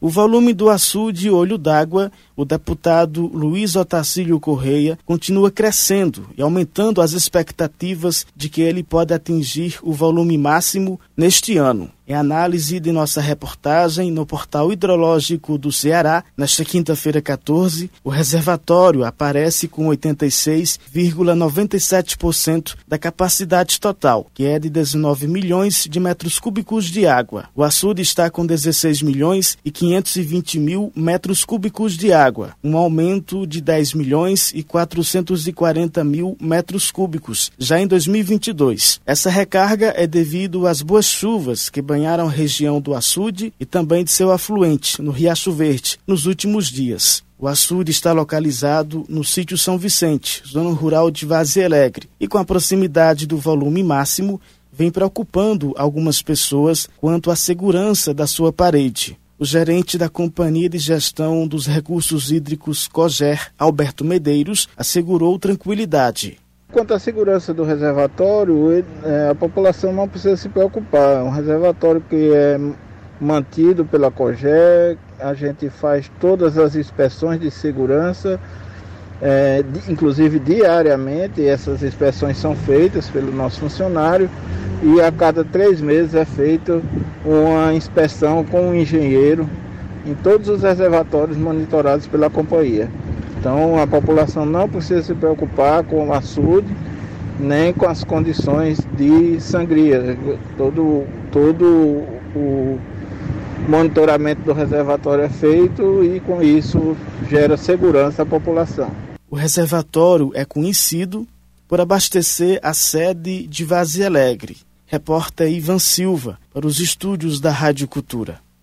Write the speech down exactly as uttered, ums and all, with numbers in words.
O volume do açude Olho d'Água, o deputado Luiz Otacílio Correia, continua crescendo e aumentando as expectativas de que ele pode atingir o volume máximo neste ano. Em análise de nossa reportagem no portal hidrológico do Ceará, nesta quinta-feira quatorze, o reservatório aparece com oitenta e seis vírgula noventa e sete por cento da capacidade total, que é de dezenove milhões de metros cúbicos de água. O açude está com dezesseis milhões e quinhentos e vinte mil metros cúbicos de água, um aumento de dez milhões e quatrocentos e quarenta mil metros cúbicos, já em dois mil e vinte e dois. Essa recarga é devido às boas chuvas que banharam a região do açude e também de seu afluente, no Riacho Verde, nos últimos dias. O açude está localizado no sítio São Vicente, zona rural de Várzea Alegre, e com a proximidade do volume máximo, vem preocupando algumas pessoas quanto à segurança da sua parede. O gerente da Companhia de Gestão dos Recursos Hídricos COGER, Alberto Medeiros, assegurou tranquilidade. Quanto à segurança do reservatório, a população não precisa se preocupar. É um reservatório que é mantido pela COGER, a gente faz todas as inspeções de segurança, é, de, inclusive diariamente, e essas inspeções são feitas pelo nosso funcionário, e a cada três meses é feita uma inspeção com um engenheiro em todos os reservatórios monitorados pela companhia. Então a população não precisa se preocupar com o açude, nem com as condições de sangria. Todo, todo o monitoramento do reservatório é feito e com isso gera segurança à população. O reservatório é conhecido por abastecer a sede de Várzea Alegre. Repórter Ivan Silva, para os estúdios da Rádio Cultura.